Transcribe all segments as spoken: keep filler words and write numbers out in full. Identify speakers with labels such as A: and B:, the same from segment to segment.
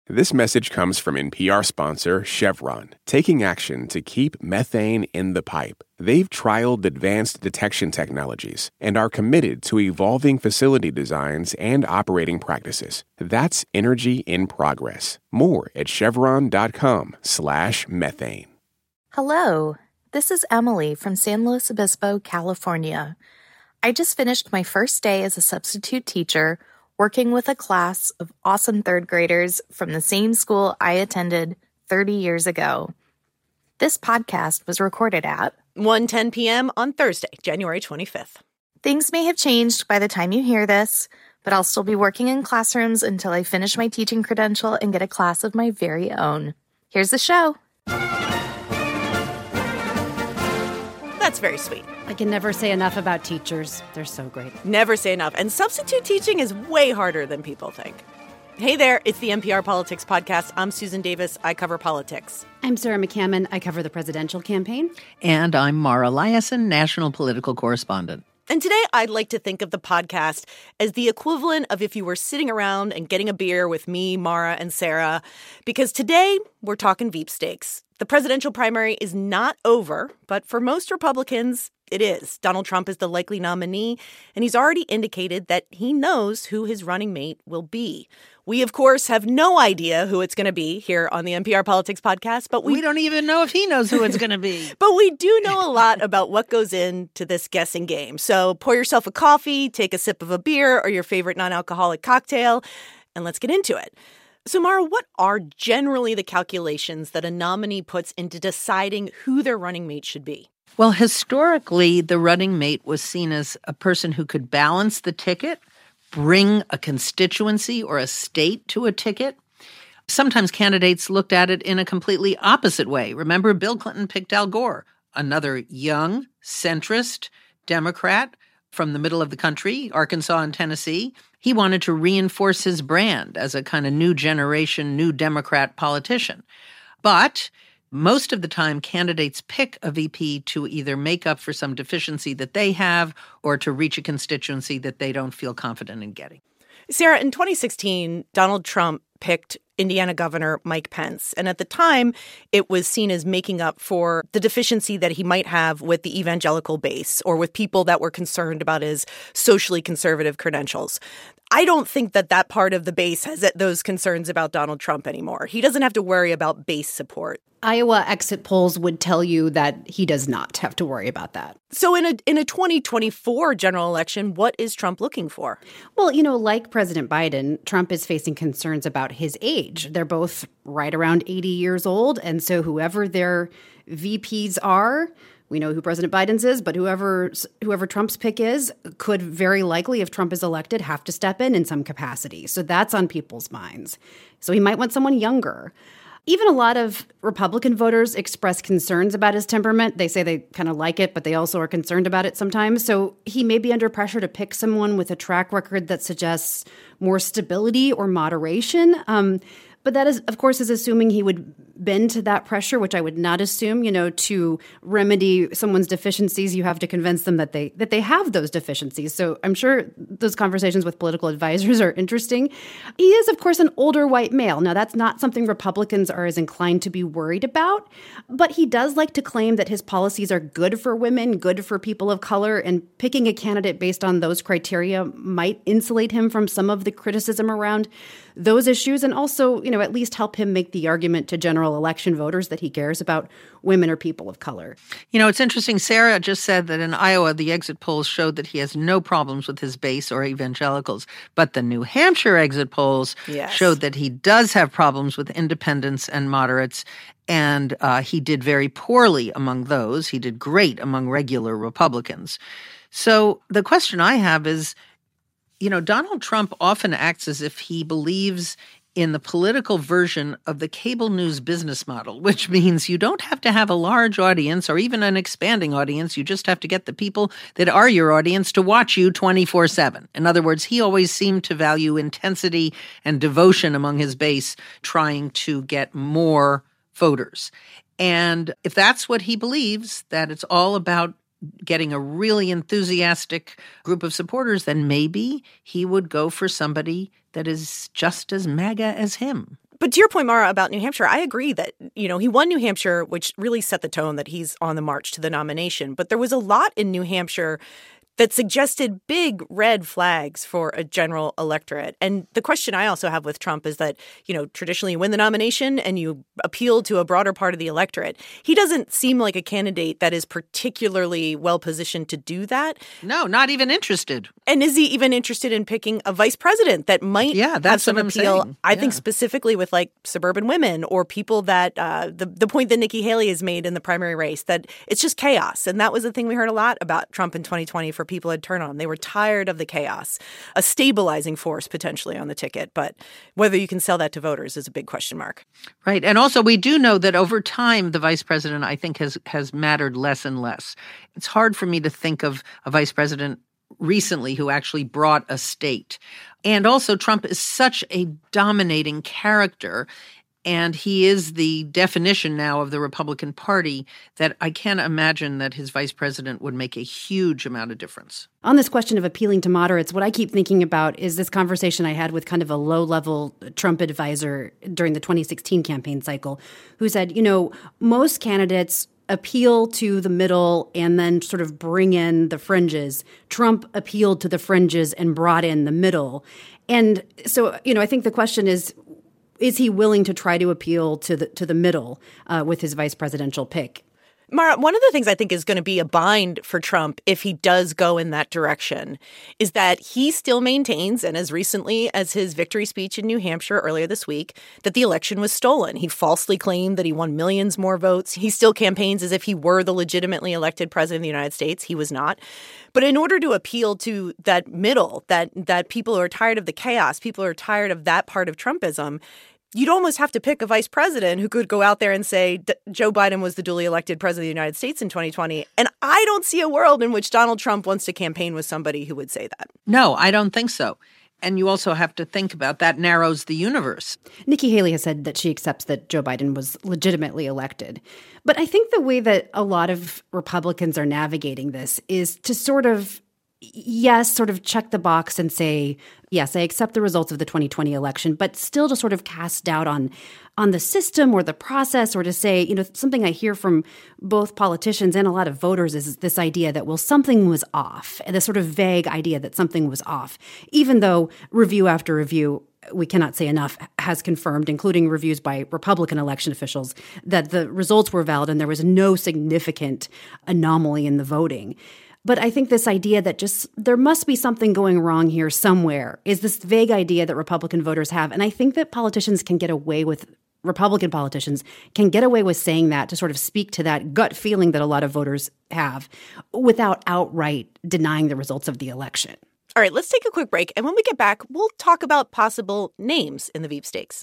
A: This message comes from N P R sponsor Chevron, taking action to keep methane in the pipe. They've trialed advanced detection technologies and are committed to evolving facility designs and operating practices. That's energy in progress. More at chevron.com slash methane.
B: Hello, this is Emily from San Luis Obispo, California. I just finished my first day as a substitute teacher working with a class of awesome third graders from the same school I attended thirty years ago. This podcast was recorded at
C: one ten p.m. on Thursday, January twenty-fifth.
B: Things may have changed by the time you hear this, but I'll still be working in classrooms until I finish my teaching credential and get a class of my very own. Here's the show.
C: That's very sweet.
D: I can never say enough about teachers. They're so great.
C: Never say enough. And substitute teaching is way harder than people think. Hey there, it's the N P R Politics Podcast. I'm Susan Davis. I cover politics.
D: I'm Sarah McCammon. I cover the presidential campaign.
E: And I'm Mara Liasson, national political correspondent.
C: And today I'd like to think of the podcast as the equivalent of if you were sitting around and getting a beer with me, Mara, and Sarah, because today we're talking Veep stakes. The presidential primary is not over, but for most Republicans, it is. Donald Trump is the likely nominee, and he's already indicated that he knows who his running mate will be. We, of course, have no idea who it's going to be here on the N P R Politics Podcast, but we,
E: we don't even know if he knows who it's going to be.
C: But we do know a lot about what goes into this guessing game. So pour yourself a coffee, take a sip of a beer or your favorite non-alcoholic cocktail, and let's get into it. So, Mara, what are generally the calculations that a nominee puts into deciding who their running mate should be?
E: Well, historically, the running mate was seen as a person who could balance the ticket, bring a constituency or a state to a ticket. Sometimes candidates looked at it in a completely opposite way. Remember, Bill Clinton picked Al Gore, another young, centrist Democrat from the middle of the country, Arkansas and Tennessee. He wanted to reinforce his brand as a kind of new generation, new Democrat politician. But most of the time, candidates pick a V P to either make up for some deficiency that they have or to reach a constituency that they don't feel confident in getting.
C: Sarah, in twenty sixteen, Donald Trump picked Indiana Governor Mike Pence. And at the time, it was seen as making up for the deficiency that he might have with the evangelical base or with people that were concerned about his socially conservative credentials. I don't think that that part of the base has those concerns about Donald Trump anymore. He doesn't have to worry about base support.
D: Iowa exit polls would tell you that he does not have to worry about that.
C: So in a in a twenty twenty-four general election, what is Trump looking for?
D: Well, you know, like President Biden, Trump is facing concerns about his age. They're both right around eighty years old. And so whoever their V Ps are, we know who President Biden's is, but whoever whoever Trump's pick is could very likely, if Trump is elected, have to step in in some capacity. So that's on people's minds. So he might want someone younger. Even a lot of Republican voters express concerns about his temperament. They say they kind of like it, but they also are concerned about it sometimes. So he may be under pressure to pick someone with a track record that suggests more stability or moderation. Um, but that is, of course, is assuming he would bend to that pressure, which I would not assume. You know, to remedy someone's deficiencies, you have to convince them that they that they have those deficiencies. So I'm sure those conversations with political advisors are interesting. He is, of course, an older white male. Now, that's not something Republicans are as inclined to be worried about, but he does like to claim that his policies are good for women, good for people of color, and picking a candidate based on those criteria might insulate him from some of the criticism around those issues, and also, you know, at least help him make the argument to general election voters that he cares about women or people of color.
E: You know, it's interesting. Sarah just said that in Iowa, the exit polls showed that he has no problems with his base or evangelicals. But the New Hampshire exit polls yes. showed that he does have problems with independents and moderates. And uh, he did very poorly among those. He did great among regular Republicans. So the question I have is, you know, Donald Trump often acts as if he believes in the political version of the cable news business model, which means you don't have to have a large audience or even an expanding audience. You just have to get the people that are your audience to watch you twenty-four seven. In other words, he always seemed to value intensity and devotion among his base, trying to get more voters. And if that's what he believes, that it's all about getting a really enthusiastic group of supporters, then maybe he would go for somebody that is just as MAGA as him.
C: But to your point, Mara, about New Hampshire, I agree that, you know, he won New Hampshire, which really set the tone that he's on the march to the nomination. But there was a lot in New Hampshire that suggested big red flags for a general electorate. And the question I also have with Trump is that, you know, traditionally you win the nomination and you appeal to a broader part of the electorate. He doesn't seem like a candidate that is particularly well positioned to do that.
E: No, not even interested.
C: And is he even interested in picking a vice president that might
E: yeah, that's
C: have some
E: what I'm
C: appeal?
E: saying.
C: I
E: yeah.
C: think specifically with like suburban women or people that uh, the, the point that Nikki Haley has made in the primary race, that it's just chaos. And that was the thing we heard a lot about Trump in twenty twenty for people had turned on. They were tired of the chaos, a stabilizing force potentially on the ticket. But whether you can sell that to voters is a big question mark.
E: Right. And also we do know that over time, the vice president, I think, has has mattered less and less. It's hard for me to think of a vice president recently who actually brought a state. And also Trump is such a dominating character, and he is the definition now of the Republican Party, that I can't imagine that his vice president would make a huge amount of difference.
D: On this question of appealing to moderates, what I keep thinking about is this conversation I had with kind of a low-level Trump advisor during the twenty sixteen campaign cycle, who said, you know, most candidates appeal to the middle and then sort of bring in the fringes. Trump appealed to the fringes and brought in the middle. And so, you know, I think the question is, is he willing to try to appeal to the to the middle uh, with his vice presidential pick?
C: Mara, one of the things I think is going to be a bind for Trump if he does go in that direction is that he still maintains, and as recently as his victory speech in New Hampshire earlier this week, that the election was stolen. He falsely claimed that he won millions more votes. He still campaigns as if he were the legitimately elected president of the United States. He was not. But in order to appeal to that middle, that that people who are tired of the chaos, people who are tired of that part of Trumpism, you'd almost have to pick a vice president who could go out there and say Joe Biden was the duly elected president of the United States in twenty twenty. And I don't see a world in which Donald Trump wants to campaign with somebody who would say that.
E: No, I don't think so. And you also have to think about that narrows the universe.
D: Nikki Haley has said that she accepts that Joe Biden was legitimately elected. But I think the way that a lot of Republicans are navigating this is to sort of, yes, sort of check the box and say, yes, I accept the results of the twenty twenty election, but still to sort of cast doubt on on the system or the process, or to say, you know, something I hear from both politicians and a lot of voters is this idea that, well, something was off, and this sort of vague idea that something was off, even though review after review, we cannot say enough, has confirmed, including reviews by Republican election officials, that the results were valid and there was no significant anomaly in the voting. But I think this idea that just there must be something going wrong here somewhere is this vague idea that Republican voters have. And I think that politicians can get away with, Republican politicians can get away with saying that to sort of speak to that gut feeling that a lot of voters have without outright denying the results of the election.
C: All right, let's take a quick break. And when we get back, we'll talk about possible names in the Veep Stakes.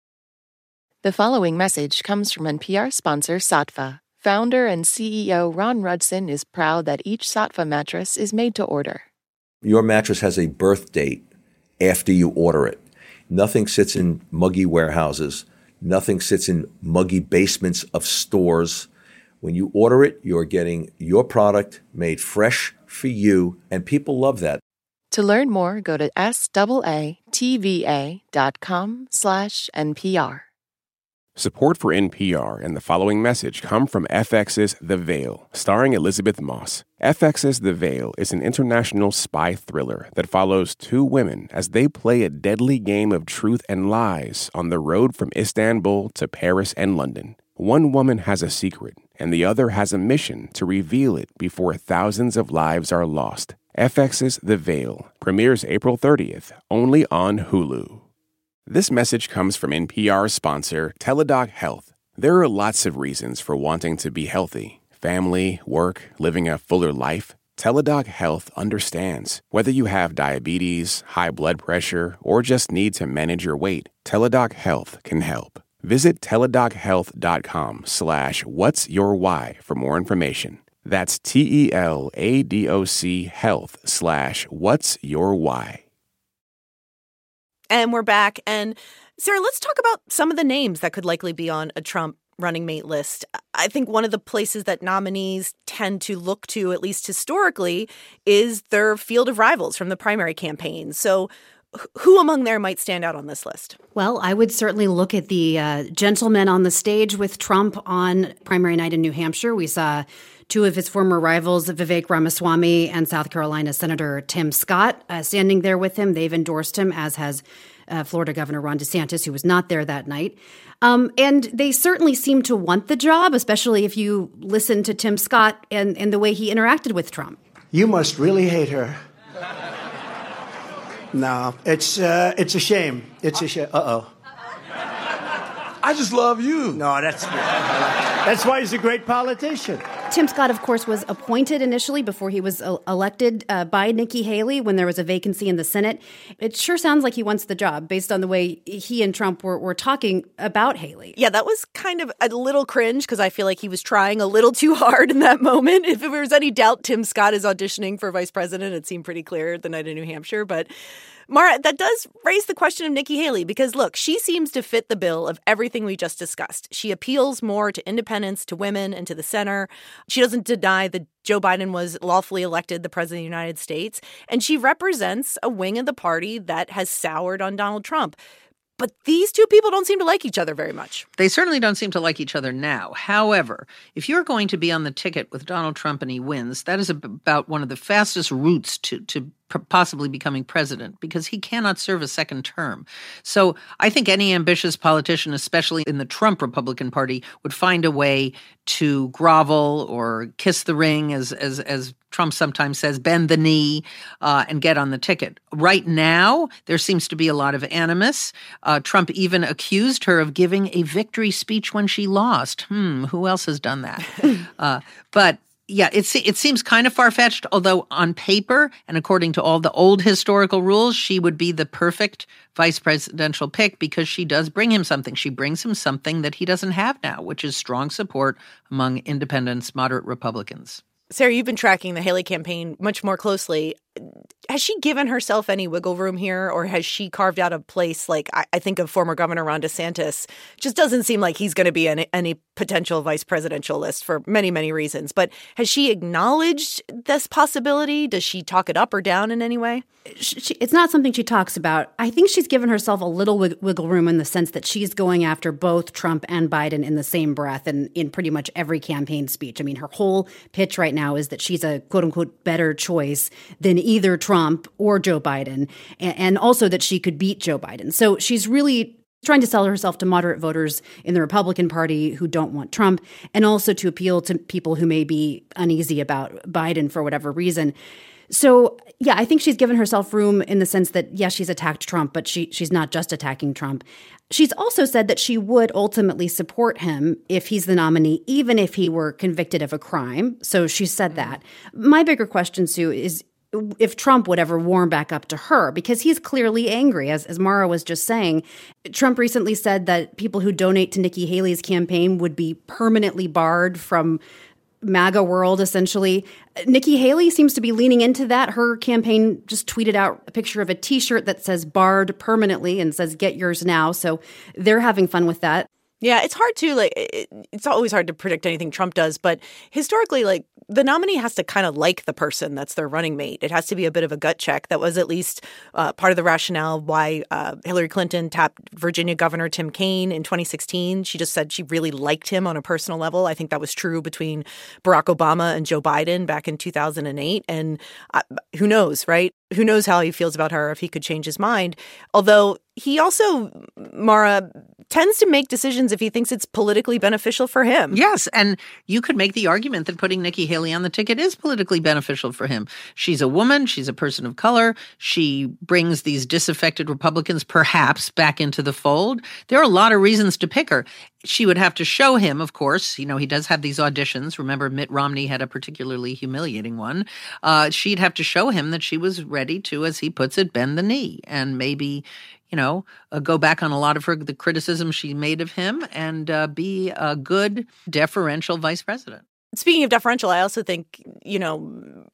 F: The following message comes from N P R sponsor Saatva. Founder and C E O Ron Rudson is proud that each Saatva mattress is made to order.
G: Your mattress has a birth date after you order it. Nothing sits in muggy warehouses. Nothing sits in muggy basements of stores. When you order it, you're getting your product made fresh for you, and people love that.
F: To learn more, go to S-A-A-T-V-A dot com slash NPR.
A: Support for N P R and the following message come from F X's The Veil, starring Elizabeth Moss. F X's The Veil is an international spy thriller that follows two women as they play a deadly game of truth and lies on the road from Istanbul to Paris and London. One woman has a secret, and the other has a mission to reveal it before thousands of lives are lost. F X's The Veil premieres April thirtieth, only on Hulu. This message comes from N P R sponsor Teladoc Health. There are lots of reasons for wanting to be healthy. Family, work, living a fuller life. Teladoc Health understands. Whether you have diabetes, high blood pressure, or just need to manage your weight, Teladoc Health can help. Visit teladochealth.com slash what's your why for more information. That's T-E-L-A-D-O-C health slash what's your why.
C: And we're back. And Sarah, let's talk about some of the names that could likely be on a Trump running mate list. I think one of the places that nominees tend to look to, at least historically, is their field of rivals from the primary campaign. So Who among there might stand out on this list?
D: Well, I would certainly look at the uh, gentlemen on the stage with Trump on primary night in New Hampshire. We saw two of his former rivals, Vivek Ramaswamy and South Carolina Senator Tim Scott, uh, standing there with him. They've endorsed him, as has uh, Florida Governor Ron DeSantis, who was not there that night. Um, and they certainly seem to want the job, especially if you listen to Tim Scott and, and the way he interacted with Trump.
H: You must really hate her. No, it's uh, it's a shame. It's a shame. Uh-oh.
I: I just love you.
H: No, that's that's why he's a great politician.
D: Tim Scott, of course, was appointed initially before he was uh, elected uh, by Nikki Haley when there was a vacancy in the Senate. It sure sounds like he wants the job based on the way he and Trump were, were talking about Haley.
C: Yeah, that was kind of a little cringe because I feel like he was trying a little too hard in that moment. If there was any doubt Tim Scott is auditioning for vice president, it seemed pretty clear the night in New Hampshire. But Mara, that does raise the question of Nikki Haley because, look, she seems to fit the bill of everything we just discussed. She appeals more to independents, to women, and to the center. She doesn't deny that Joe Biden was lawfully elected the president of the United States. And she represents a wing of the party that has soured on Donald Trump. But these two people don't seem to like each other very much.
E: They certainly don't seem to like each other now. However, if you're going to be on the ticket with Donald Trump and he wins, that is about one of the fastest routes to, to possibly becoming president because he cannot serve a second term. So I think any ambitious politician, especially in the Trump Republican Party, would find a way to grovel or kiss the ring, as as as Trump sometimes says, bend the knee, uh, and get on the ticket. Right now, there seems to be a lot of animus. Uh, Trump even accused her of giving a victory speech when she lost. Hmm, who else has done that? uh, but Yeah, it, it seems kind of far-fetched, although on paper and according to all the old historical rules, she would be the perfect vice presidential pick because she does bring him something. She brings him something that he doesn't have now, which is strong support among independents, moderate Republicans.
C: Sarah, you've been tracking the Haley campaign much more closely. Has she given herself any wiggle room here, or has she carved out a place like I, I think of former Governor Ron DeSantis? Just doesn't seem like he's going to be on any potential vice presidential list for many, many reasons. But has she acknowledged this possibility? Does she talk it up or down in any way?
D: She, it's not something she talks about. I think she's given herself a little wiggle room in the sense that she's going after both Trump and Biden in the same breath and in pretty much every campaign speech. I mean, her whole pitch right now is that she's a quote unquote better choice than either Trump or Joe Biden, and also that she could beat Joe Biden. So she's really trying to sell herself to moderate voters in the Republican Party who don't want Trump, and also to appeal to people who may be uneasy about Biden for whatever reason. So, yeah, I think she's given herself room in the sense that, yes, she's attacked Trump, but she she's not just attacking Trump. She's also said that she would ultimately support him if he's the nominee, even if he were convicted of a crime. So she said that. My bigger question, Sue, is if Trump would ever warm back up to her, because he's clearly angry, as, as Mara was just saying. Trump recently said that people who donate to Nikki Haley's campaign would be permanently barred from MAGA world, essentially. Nikki Haley seems to be leaning into that. Her campaign just tweeted out a picture of a T-shirt that says barred permanently and says get yours now. So they're having fun with that.
C: Yeah, it's hard to, like, it, it's always hard to predict anything Trump does. But historically, like, the nominee has to kind of like the person that's their running mate. It has to be a bit of a gut check. That was at least uh, part of the rationale why uh, Hillary Clinton tapped Virginia Governor Tim Kaine in twenty sixteen. She just said she really liked him on a personal level. I think that was true between Barack Obama and Joe Biden back in two thousand eight. And uh, who knows, right? Who knows how he feels about her if he could change his mind. Although he also, Mara, tends to make decisions if he thinks it's politically beneficial for him.
E: Yes, and you could make the argument that putting Nikki Haley on the ticket is politically beneficial for him. She's a woman. She's a person of color. She brings these disaffected Republicans perhaps back into the fold. There are a lot of reasons to pick her. She would have to show him, of course, you know, he does have these auditions. Remember, Mitt Romney had a particularly humiliating one. Uh, she'd have to show him that she was ready to, as he puts it, bend the knee and maybe, you know, uh, go back on a lot of her the criticism she made of him and uh, be a good deferential vice president.
C: Speaking of deferential, I also think, you know,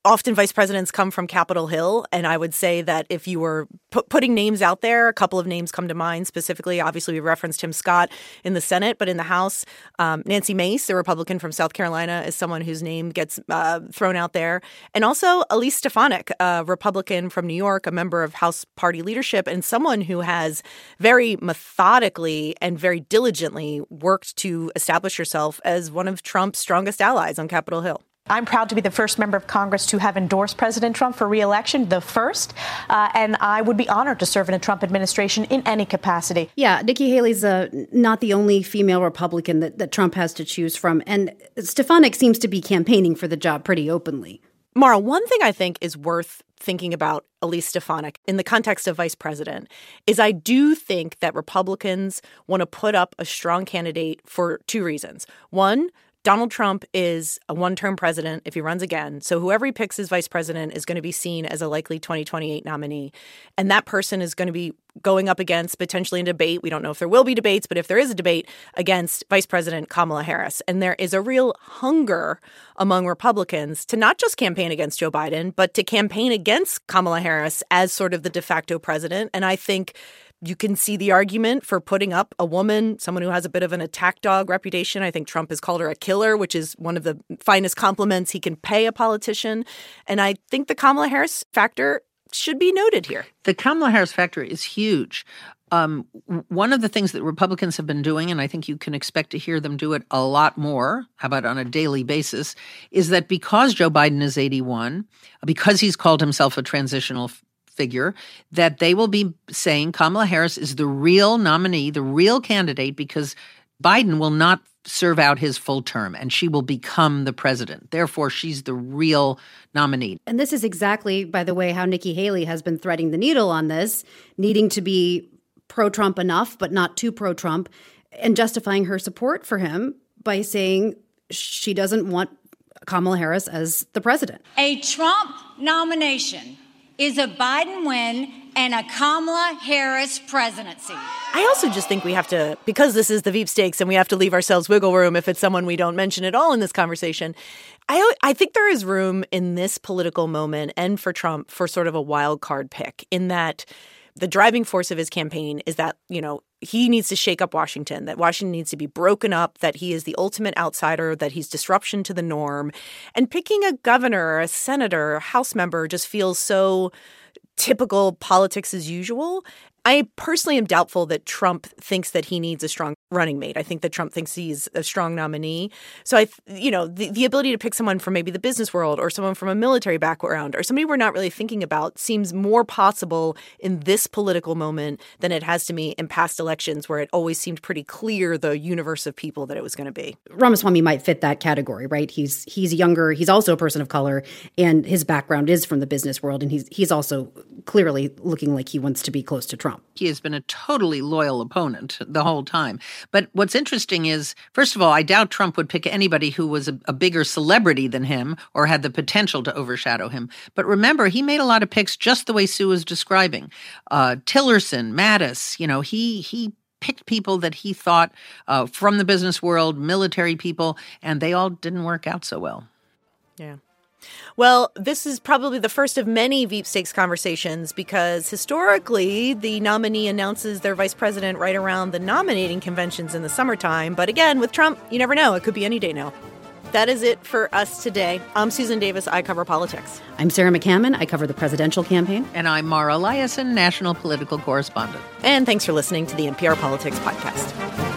C: often vice presidents come from Capitol Hill, and I would say that if you were pu- putting names out there, a couple of names come to mind specifically. Obviously, we referenced Tim Scott in the Senate, but in the House, um, Nancy Mace, a Republican from South Carolina, is someone whose name gets uh, thrown out there. And also Elise Stefanik, a Republican from New York, a member of House Party leadership, and someone who has very methodically and very diligently worked to establish herself as one of Trump's strongest allies on Capitol Hill.
J: I'm proud to be the first member of Congress to have endorsed President Trump for re-election, the first, uh, and I would be honored to serve in a Trump administration in any capacity.
D: Yeah, Nikki Haley's uh, not the only female Republican that, that Trump has to choose from, and Stefanik seems to be campaigning for the job pretty openly.
C: Mara, one thing I think is worth thinking about Elise Stefanik in the context of vice president is I do think that Republicans want to put up a strong candidate for two reasons. One, Donald Trump is a one-term president if he runs again. So whoever he picks as vice president is going to be seen as a likely twenty twenty-eight nominee. And that person is going to be going up against potentially in debate. We don't know if there will be debates, but if there is a debate, against Vice President Kamala Harris. And there is a real hunger among Republicans to not just campaign against Joe Biden, but to campaign against Kamala Harris as sort of the de facto president. And I think you can see the argument for putting up a woman, someone who has a bit of an attack dog reputation. I think Trump has called her a killer, which is one of the finest compliments he can pay a politician. And I think the Kamala Harris factor should be noted here.
E: The Kamala Harris factor is huge. Um, one of the things that Republicans have been doing, and I think you can expect to hear them do it a lot more, how about on a daily basis, is that because Joe Biden is eighty-one, because he's called himself a transitional figure, that they will be saying Kamala Harris is the real nominee, the real candidate, because Biden will not serve out his full term and she will become the president. Therefore, she's the real nominee.
D: And this is exactly, by the way, how Nikki Haley has been threading the needle on this, needing to be pro-Trump enough, but not too pro-Trump, and justifying her support for him by saying she doesn't want Kamala Harris as the president.
K: A Trump nomination is a Biden win and a Kamala Harris presidency.
C: I also just think we have to, because this is the Veep Stakes and we have to leave ourselves wiggle room if it's someone we don't mention at all in this conversation, I I think there is room in this political moment and for Trump for sort of a wild card pick in that the driving force of his campaign is that, you know, he needs to shake up Washington, that Washington needs to be broken up, that he is the ultimate outsider, that he's disruption to the norm. And picking a governor, a senator, a House member just feels so typical politics as usual. I personally am doubtful that Trump thinks that he needs a strong running mate. I think that Trump thinks he's a strong nominee. So, I, you know, the, the ability to pick someone from maybe the business world or someone from a military background or somebody we're not really thinking about seems more possible in this political moment than it has to me in past elections where it always seemed pretty clear the universe of people that it was going to be.
D: Ramaswamy might fit that category, right? He's he's younger. He's also a person of color, and his background is from the business world. And he's he's also clearly looking like he wants to be close to Trump.
E: He has been a totally loyal opponent the whole time. But what's interesting is, first of all, I doubt Trump would pick anybody who was a, a bigger celebrity than him or had the potential to overshadow him. But remember, he made a lot of picks just the way Sue was describing. Uh, Tillerson, Mattis, you know, he he picked people that he thought uh, from the business world, military people, and they all didn't work out so well.
C: Yeah. Well, this is probably the first of many Veep Stakes conversations because historically the nominee announces their vice president right around the nominating conventions in the summertime. But again, with Trump, you never know. It could be any day now. That is it for us today. I'm Susan Davis. I cover politics.
D: I'm Sarah McCammon. I cover the presidential campaign.
E: And I'm Mara Liasson, national political correspondent.
C: And thanks for listening to the N P R Politics Podcast.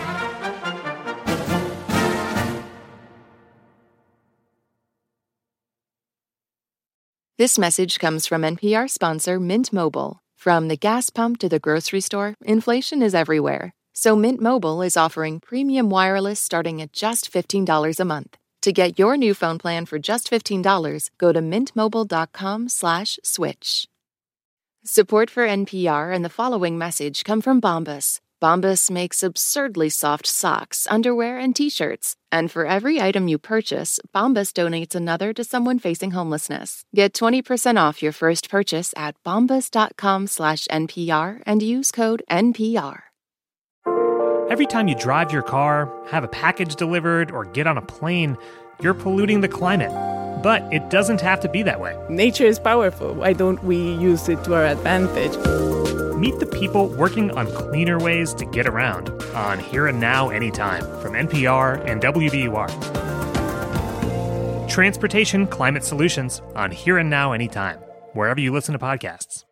F: This message comes from N P R sponsor Mint Mobile. From the gas pump to the grocery store, inflation is everywhere. So Mint Mobile is offering premium wireless starting at just fifteen dollars a month. To get your new phone plan for just fifteen dollars, go to mintmobile.com slash switch. Support for N P R and the following message come from Bombas. Bombas makes absurdly soft socks, underwear, and T-shirts. And for every item you purchase, Bombas donates another to someone facing homelessness. Get twenty percent off your first purchase at bombas.com slash NPR and use code N P R.
L: Every time you drive your car, have a package delivered, or get on a plane, you're polluting the climate. But it doesn't have to be that way.
M: Nature is powerful. Why don't we use it to our advantage?
L: Meet the people working on cleaner ways to get around on Here and Now Anytime from N P R and W B U R. Transportation Climate Solutions on Here and Now Anytime, wherever you listen to podcasts.